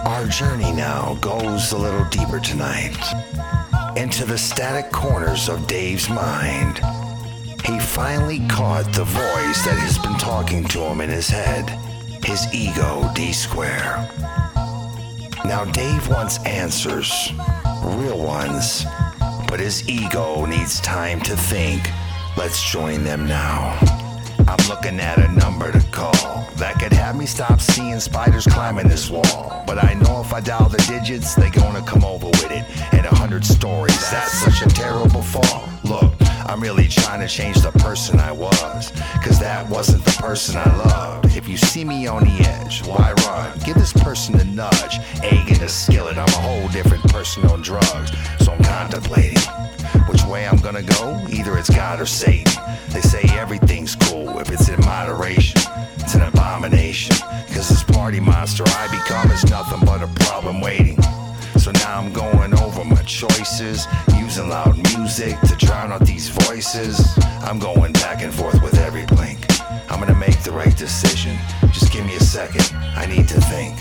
Our journey now goes a little deeper tonight, into the static corners of Dave's mind. He finally caught the voice that has been talking to him in his head, his ego, D-Square. Now Dave wants answers, real ones, but his ego needs time to think. Let's join them now. I'm looking at a number to call that could have me stop seeing spiders climbing this wall. But I know if I dial the digits, they gonna come over with it. And 100 stories, that's such a terrible fall. Look, I'm really trying to change the person I was, cause that wasn't the person I loved. If you see me on the edge, why run? Give this person a nudge, egg in a skillet. I'm a whole different person on drugs, so I'm contemplating which way I'm gonna go. Either it's God or Satan. They say everything's cool if it's in moderation. It's an abomination, cause this party monster I become is nothing but a problem waiting. So now I'm going over my choices, using loud music to drown out these voices. I'm going back and forth with every blink. I'm gonna make the right decision. Just give me a second, I need to think.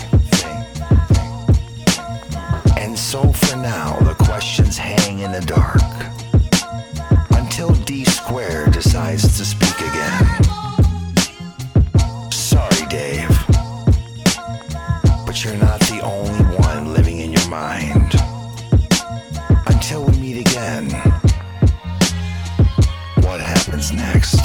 And so for now, the questions hang in the dark, until D-Square decides to speak again. Sorry, Dave, but you're not the only one living in your mind. Until we meet again, what happens next?